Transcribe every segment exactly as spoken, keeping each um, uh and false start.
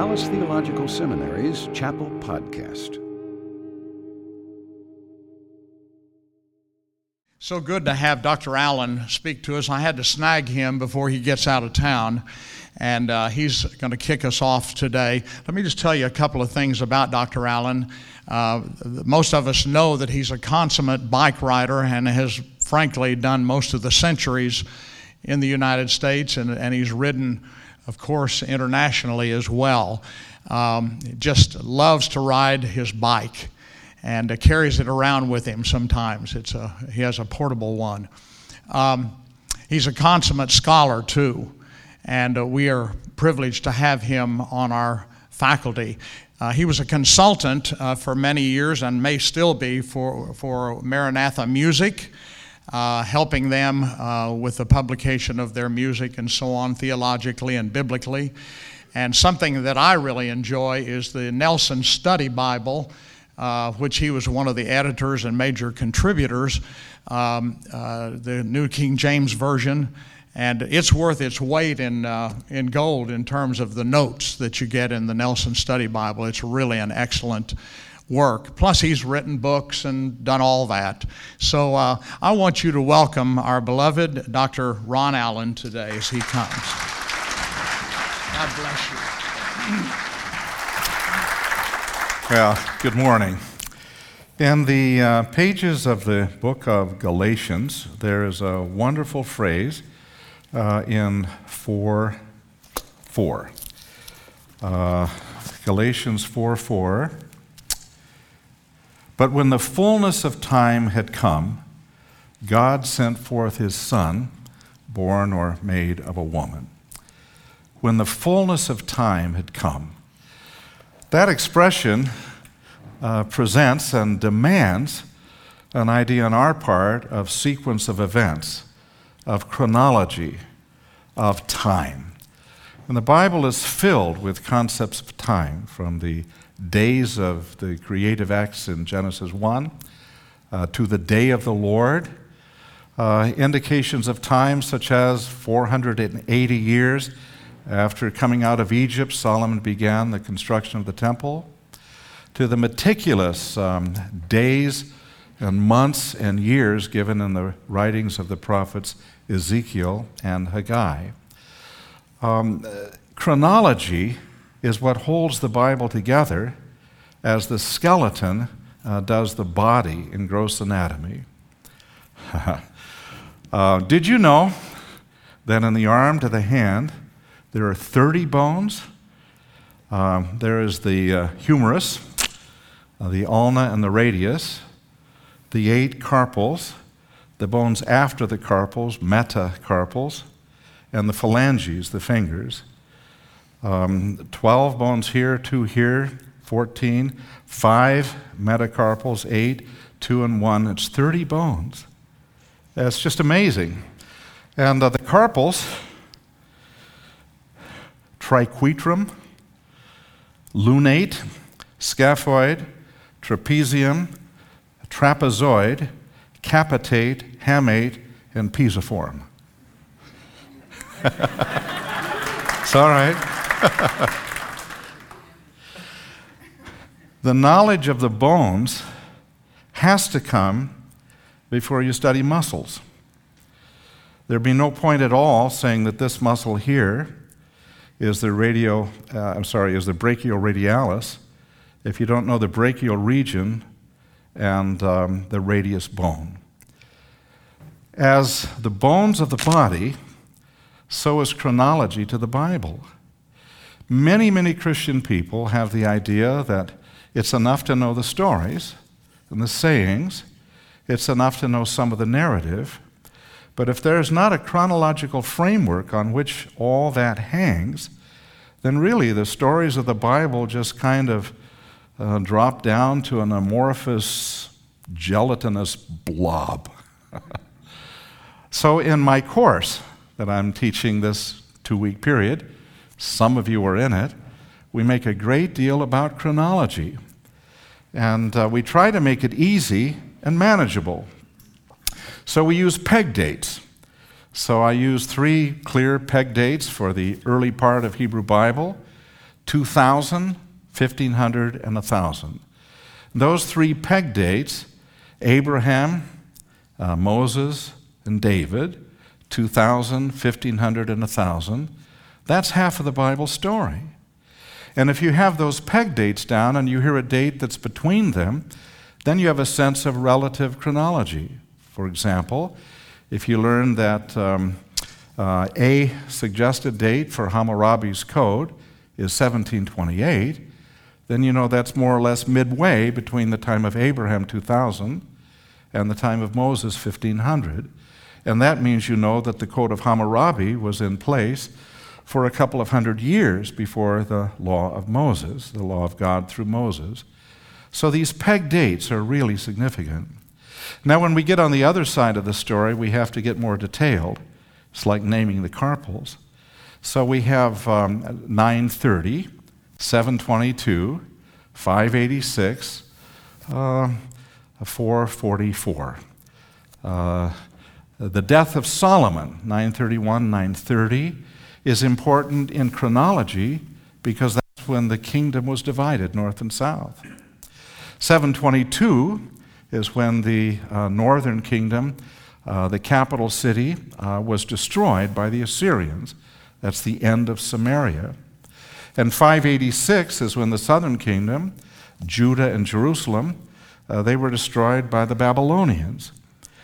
Dallas Theological Seminary's Chapel Podcast. So good to have Doctor Allen speak to us. I had to snag him before he gets out of town, and uh, he's going to kick us off today. Let me just tell you a couple of things about Doctor Allen. Uh, most of us know that he's a consummate bike rider and has, frankly, done most of the centuries in the United States, and, and he's ridden, of course, internationally as well. Um, just loves to ride his bike and uh, carries it around with him sometimes. It's a, he has a portable one. Um, he's a consummate scholar, too, and uh, we are privileged to have him on our faculty. Uh, he was a consultant uh, for many years and may still be for, for Maranatha Music, uh, helping them uh, with the publication of their music and so on, theologically and biblically. And something that I really enjoy is the Nelson Study Bible, Uh, which he was one of the editors and major contributors, um, uh, the New King James Version, and it's worth its weight in uh, in gold in terms of the notes that you get in the Nelson Study Bible. It's really an excellent work. Plus, he's written books and done all that. So uh, I want you to welcome our beloved Doctor Ron Allen today as he comes. God bless you. Well, good morning. In the uh, pages of the book of Galatians, there is a wonderful phrase uh, in four four. Uh, Galatians four four. But when the fullness of time had come, God sent forth his Son, born or made of a woman. When the fullness of time had come. That expression uh, presents and demands an idea on our part of sequence of events, of chronology, of time. And the Bible is filled with concepts of time, from the days of the creative acts in Genesis one uh, to the day of the Lord, uh, indications of time such as four hundred eighty years after coming out of Egypt, Solomon began the construction of the temple, to the meticulous um, days and months and years given in the writings of the prophets Ezekiel and Haggai. Um, chronology is what holds the Bible together as the skeleton uh, does the body in gross anatomy. uh, did you know that in the arm to the hand, there are thirty bones? Um, there is the uh, humerus, uh, the ulna and the radius, the eight carpals, the bones after the carpals, metacarpals, and the phalanges, the fingers. Um, twelve bones here, two here, fourteen, five metacarpals, eight, two and one. It's thirty bones. That's just amazing. And uh, the carpals, triquetrum, lunate, scaphoid, trapezium, trapezoid, capitate, hamate, and pisiform. It's all right. The knowledge of the bones has to come before you study muscles. There'd be no point at all saying that this muscle here is the radio, uh, I'm sorry, is the brachioradialis, if you don't know the brachial region and um, the radius bone. As the bones of the body, so is chronology to the Bible. Many, many Christian people have the idea that it's enough to know the stories and the sayings, it's enough to know some of the narrative, but if there's not a chronological framework on which all that hangs, then really the stories of the Bible just kind of uh, drop down to an amorphous, gelatinous blob. So in my course that I'm teaching this two-week period, some of you are in it, we make a great deal about chronology. And uh, we try to make it easy and manageable. So we use peg dates. So I use three clear peg dates for the early part of Hebrew Bible, two thousand, fifteen hundred, and one thousand. Those three peg dates, Abraham, uh, Moses, and David, two thousand, fifteen hundred, and one thousand, that's half of the Bible story. And if you have those peg dates down and you hear a date that's between them, then you have a sense of relative chronology. For example, if you learn that um, uh, a suggested date for Hammurabi's code is seventeen twenty-eight, then you know that's more or less midway between the time of Abraham, two thousand, and the time of Moses, fifteen hundred. And that means you know that the Code of Hammurabi was in place for a couple of hundred years before the law of Moses, the law of God through Moses. So these peg dates are really significant. Now, when we get on the other side of the story, we have to get more detailed. It's like naming the carpels. So we have um, nine thirty, seven twenty-two, five eighty-six, uh, four forty-four. Uh, the death of Solomon, nine thirty-one, nine thirty, is important in chronology because that's when the kingdom was divided, north and south. seven twenty-two is when the uh, northern kingdom, uh, the capital city, uh, was destroyed by the Assyrians. That's the end of Samaria. And five eighty-six is when the southern kingdom, Judah and Jerusalem, uh, they were destroyed by the Babylonians.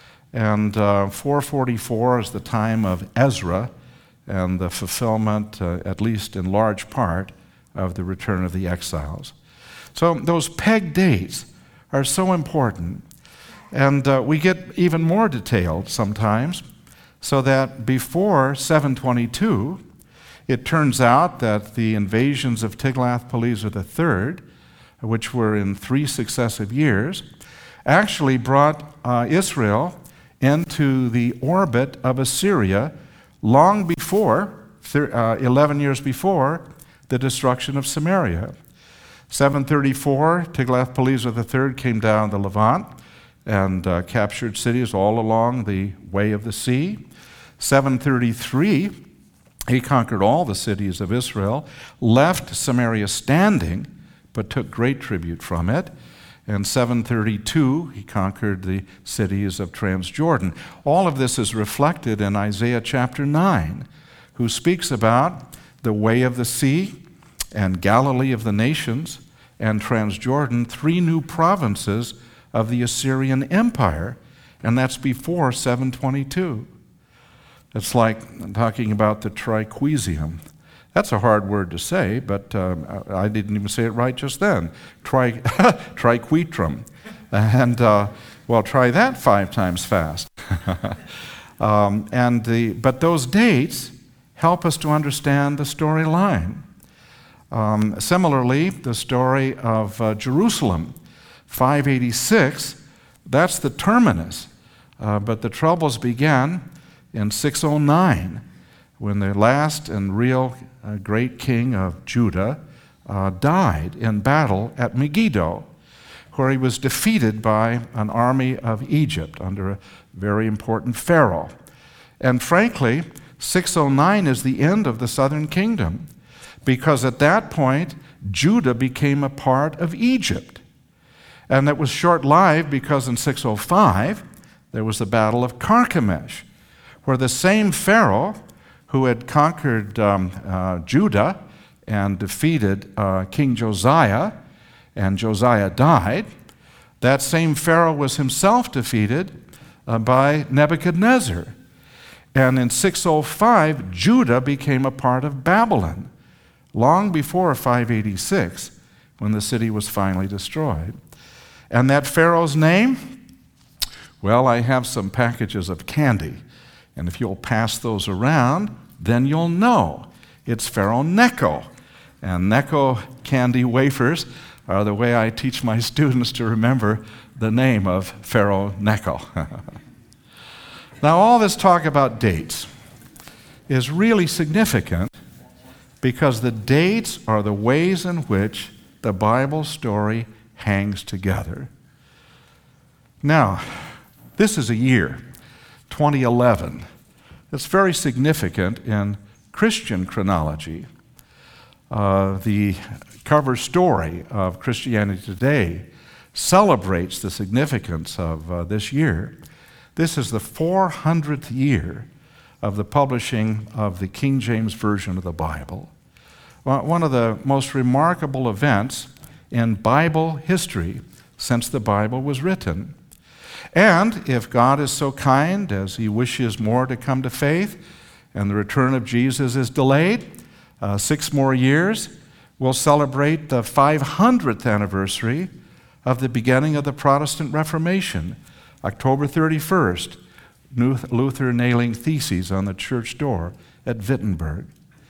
And uh, four forty-four is the time of Ezra and the fulfillment, uh, at least in large part, of the return of the exiles. So those peg dates are so important. And uh, we get even more detailed sometimes, so that before seven twenty-two, it turns out that the invasions of Tiglath-Pileser the third, which were in three successive years, actually brought uh, Israel into the orbit of Assyria long before, uh, eleven years before, the destruction of Samaria. seven thirty-four, Tiglath-Pileser the third came down the Levant and uh, captured cities all along the way of the sea. seven thirty-three, he conquered all the cities of Israel, left Samaria standing, but took great tribute from it. And seven thirty-two, he conquered the cities of Transjordan. All of this is reflected in Isaiah chapter nine, who speaks about the way of the sea and Galilee of the nations and Transjordan, three new provinces of the Assyrian Empire, and that's before seven twenty-two. It's like talking about the triquisium. That's a hard word to say, but um, I didn't even say it right just then. Tri, triquetrum. And, uh, well, try that five times fast. um, and the, but those dates help us to understand the storyline. Um, similarly, the story of uh, Jerusalem, five eighty-six, that's the terminus. Uh, but the troubles began in six oh nine, when the last and real uh, great king of Judah uh, died in battle at Megiddo, where he was defeated by an army of Egypt under a very important pharaoh. And frankly, six oh nine is the end of the southern kingdom, because at that point, Judah became a part of Egypt. And that was short-lived because in six oh five, there was the Battle of Carchemish, where the same Pharaoh who had conquered um, uh, Judah and defeated uh, King Josiah, and Josiah died, that same Pharaoh was himself defeated uh, by Nebuchadnezzar. And in six oh five, Judah became a part of Babylon, long before five eighty-six, when the city was finally destroyed. And that Pharaoh's name? Well, I have some packages of candy, and if you'll pass those around, then you'll know. It's Pharaoh Necho. And Necho candy wafers are the way I teach my students to remember the name of Pharaoh Necho. Now, all this talk about dates is really significant because the dates are the ways in which the Bible story hangs together. Now, this is a year, twenty eleven. It's very significant in Christian chronology. uh, the cover story of Christianity Today celebrates the significance of uh, this year. This is the four hundredth year of the publishing of the King James Version of the Bible. Well, one of the most remarkable events in Bible history since the Bible was written. And if God is so kind as he wishes more to come to faith and the return of Jesus is delayed, uh, six more years, we'll celebrate the five hundredth anniversary of the beginning of the Protestant Reformation, October thirty-first, Luther nailing theses on the church door at Wittenberg.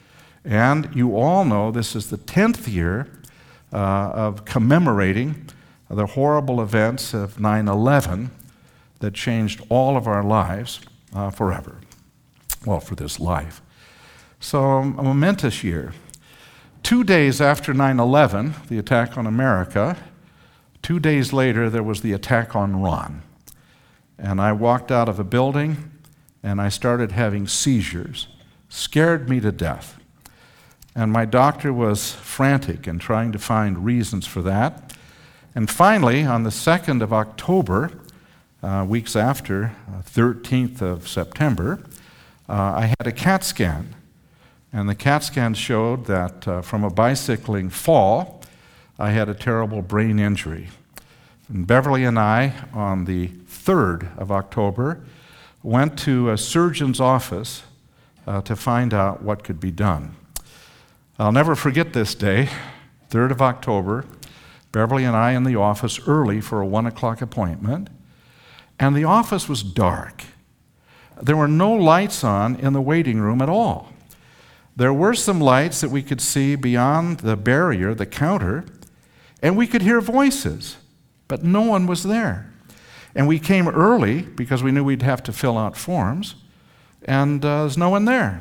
And you all know this is the tenth year uh, of commemorating the horrible events of nine eleven that changed all of our lives uh, forever. Well, for this life. So, a momentous year. Two days after nine eleven, the attack on America, two days later there was the attack on Ron. And I walked out of a building and I started having seizures. Scared me to death. And my doctor was frantic in trying to find reasons for that. And finally, on the second of October, uh, weeks after, uh, thirteenth of September, uh, I had a CAT scan. And the CAT scan showed that uh, from a bicycling fall, I had a terrible brain injury. And Beverly and I, on the third of October, went to a surgeon's office uh, to find out what could be done. I'll never forget this day, third of October, Beverly and I in the office early for a one o'clock appointment, and the office was dark. There were no lights on in the waiting room at all. There were some lights that we could see beyond the barrier, the counter, and we could hear voices, but no one was there. And we came early because we knew we'd have to fill out forms, and uh, there's no one there.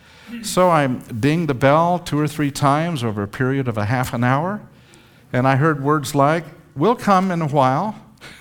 So I dinged the bell two or three times over a period of a half an hour, and I heard words like, "We'll come in a while."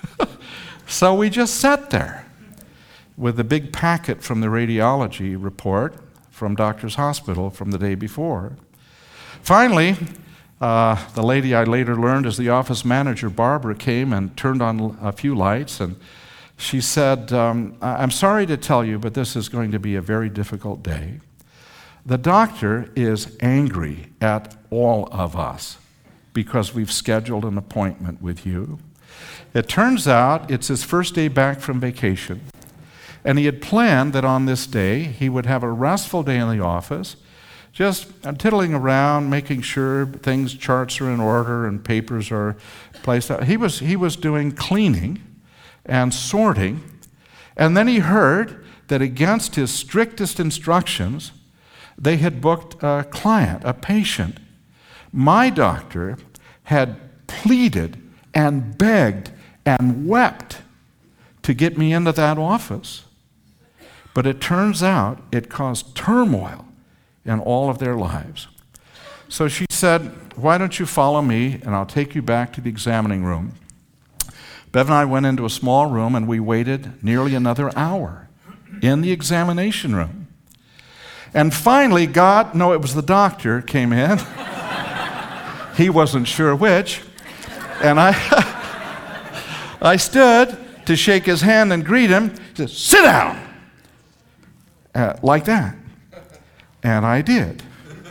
So we just sat there with the big packet from the radiology report from Doctor's Hospital from the day before. Finally, uh, the lady I later learned as the office manager, Barbara, came and turned on a few lights, and she said, um, "I'm sorry to tell you, but this is going to be a very difficult day. The doctor is angry at all of us because we've scheduled an appointment with you. It turns out it's his first day back from vacation, and he had planned that on this day he would have a restful day in the office, just tiddling around, making sure things, charts are in order and papers are placed out. He was, he was doing cleaning and sorting, and then he heard that against his strictest instructions, they had booked a client, a patient. My doctor had pleaded and begged and wept to get me into that office. But it turns out it caused turmoil in all of their lives. So she said, "Why don't you follow me and I'll take you back to the examining room." Bev and I went into a small room and we waited nearly another hour in the examination room. And finally, God, no, it was the doctor, came in. He wasn't sure which. And I I stood to shake his hand and greet him. He said, "Sit down." Uh, like that. And I did.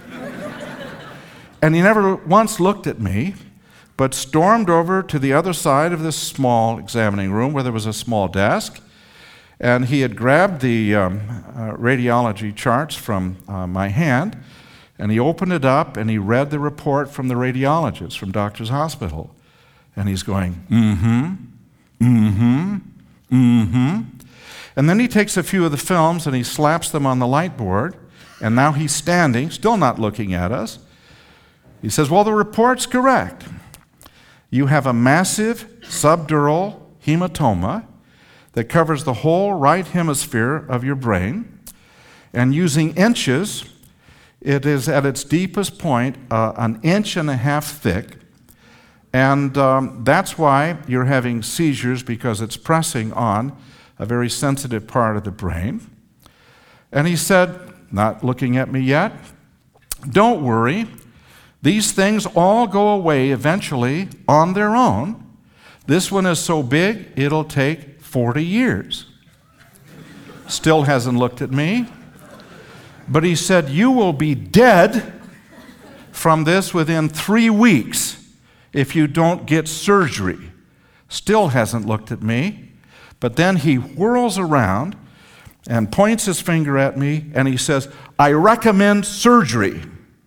And he never once looked at me, but stormed over to the other side of this small examining room where there was a small desk. And he had grabbed the um, uh, radiology charts from uh, my hand, and he opened it up, and he read the report from the radiologist from Doctor's Hospital. And he's going, mm-hmm, mm-hmm, mm-hmm. And then he takes a few of the films, and he slaps them on the light board, and now he's standing, still not looking at us. He says, "Well, the report's correct. You have a massive subdural hematoma that covers the whole right hemisphere of your brain, and using inches, it is at its deepest point uh, an inch and a half thick, and um, that's why you're having seizures, because it's pressing on a very sensitive part of the brain." And he said, not looking at me yet, "Don't worry, These things all go away eventually on their own. This one is so big, it'll take forty years. Still hasn't looked at me. But he said, you will be dead from this within three weeks if you don't get surgery. Still hasn't looked at me. But then he whirls around and points his finger at me and he says, I recommend surgery.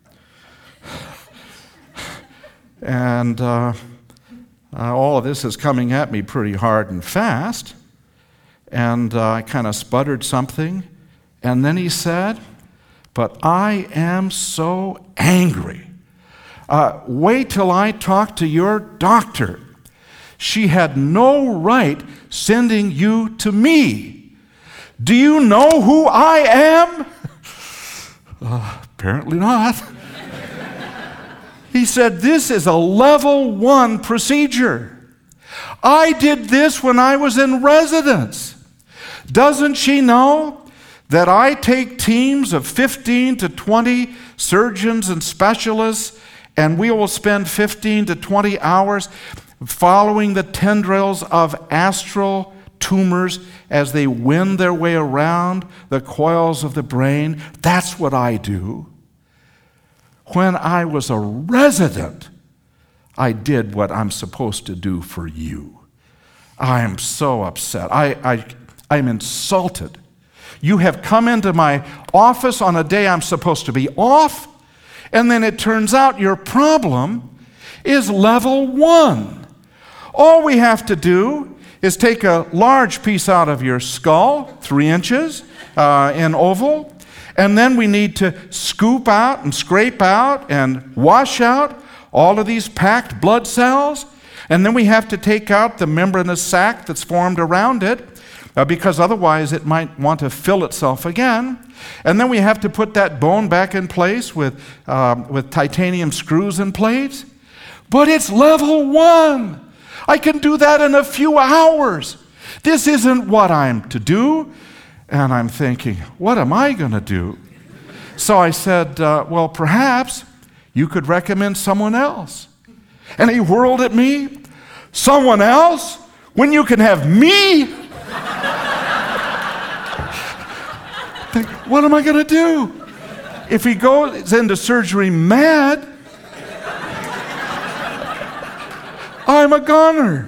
And uh, uh, all of this is coming at me pretty hard and fast. And uh, I kind of sputtered something. And then he said, but I am so angry. Uh, wait till I talk to your doctor. She had no right sending you to me. Do you know who I am? Uh, apparently not. He said, this is a level one procedure. I did this when I was in residence. Doesn't she know that I take teams of fifteen to twenty surgeons and specialists, and we will spend fifteen to twenty hours following the tendrils of astral tumors as they wend their way around the coils of the brain? That's what I do. When I was a resident, I did what I'm supposed to do for you. I am so upset. I, I, I'm insulted. You have come into my office on a day I'm supposed to be off, and then it turns out your problem is level one. All we have to do is take a large piece out of your skull, three inches uh, in oval, and then we need to scoop out and scrape out and wash out all of these packed blood cells, and then we have to take out the membranous sac that's formed around it, Uh, because otherwise it might want to fill itself again. And then we have to put that bone back in place with, um, with titanium screws and plates. But it's level one. I can do that in a few hours. This isn't what I'm to do. And I'm thinking, what am I going to do? So I said, uh, well, perhaps you could recommend someone else. And he whirled at me. Someone else? When you can have me? Think, what am I going to do? If he goes into surgery mad, I'm a goner.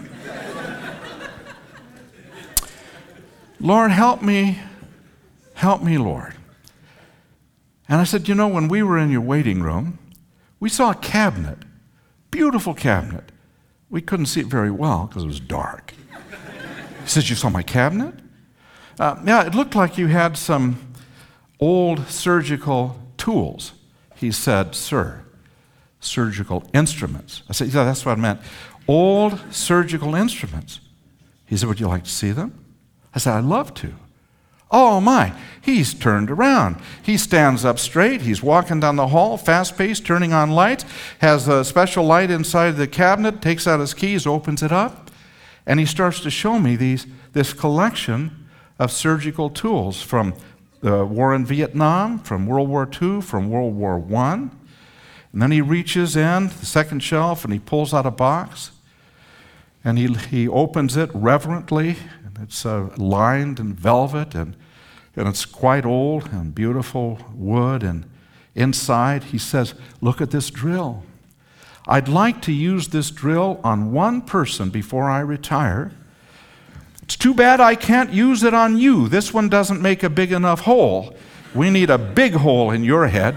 Lord, help me. Help me, Lord. And I said, you know, when we were in your waiting room, we saw a cabinet, beautiful cabinet. We couldn't see it very well because it was dark. He says, you saw my cabinet? Uh, yeah, it looked like you had some old surgical tools. He said, sir, surgical instruments. I said, yeah, that's what I meant. Old surgical instruments. He said, would you like to see them? I said, I'd love to. Oh my, he's turned around. He stands up straight. He's walking down the hall, fast-paced, turning on lights, has a special light inside the cabinet, takes out his keys, opens it up, and he starts to show me these this collection of surgical tools from the war in Vietnam, from World War Two, from World War One. And then he reaches in the second shelf and he pulls out a box and he, he opens it reverently. And it's uh, lined in velvet and, and it's quite old and beautiful wood. And inside he says, look at this drill. I'd like to use this drill on one person before I retire. It's too bad I can't use it on you. This one doesn't make a big enough hole. We need a big hole in your head.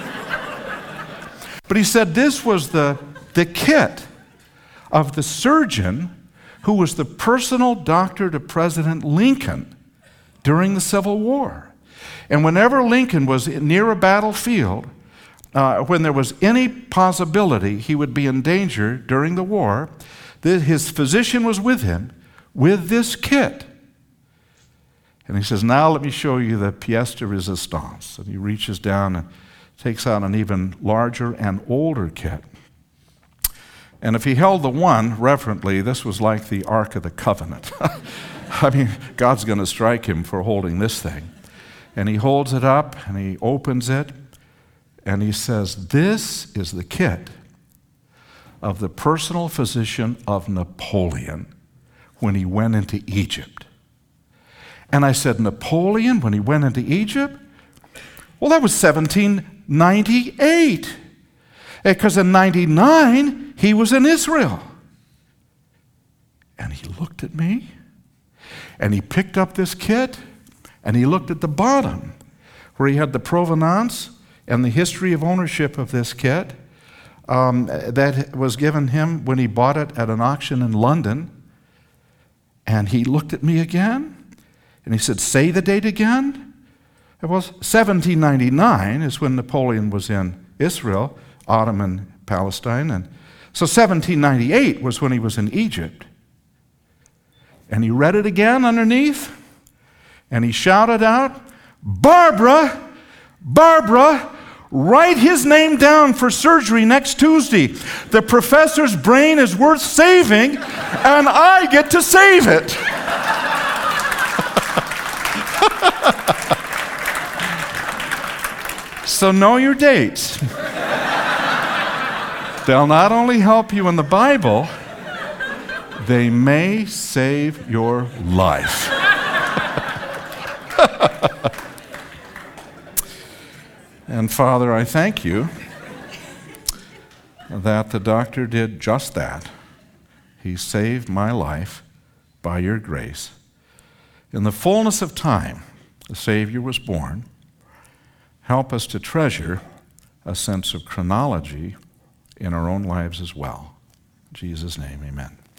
But he said this was the, the kit of the surgeon who was the personal doctor to President Lincoln during the Civil War. And whenever Lincoln was near a battlefield, uh, when there was any possibility he would be in danger during the war, the, his physician was with him with this kit. And he says, now let me show you the pièce de résistance. And he reaches down and takes out an even larger and older kit. And if he held the one reverently, this was like the Ark of the Covenant. I mean, God's going to strike him for holding this thing. And he holds it up and he opens it. And he says, this is the kit of the personal physician of Napoleon when he went into Egypt. And I said, Napoleon, when he went into Egypt? Well, that was seventeen ninety-eight. Because in ninety-nine, he was in Israel. And he looked at me, and he picked up this kit, and he looked at the bottom, where he had the provenance and the history of ownership of this kit um, that was given him when he bought it at an auction in London. And he looked at me again, and he said, say the date again. It was seventeen ninety-nine is when Napoleon was in Israel, Ottoman Palestine. And so seventeen ninety-eight was when he was in Egypt. And he read it again underneath, and he shouted out, Barbara, Barbara, write his name down for surgery next Tuesday. The professor's brain is worth saving, and I get to save it. So know your dates. They'll not only help you in the Bible, they may save your life. And Father, I thank you that the doctor did just that. He saved my life by your grace. In the fullness of time, the Savior was born. Help us to treasure a sense of chronology in our own lives as well. In Jesus' name, amen.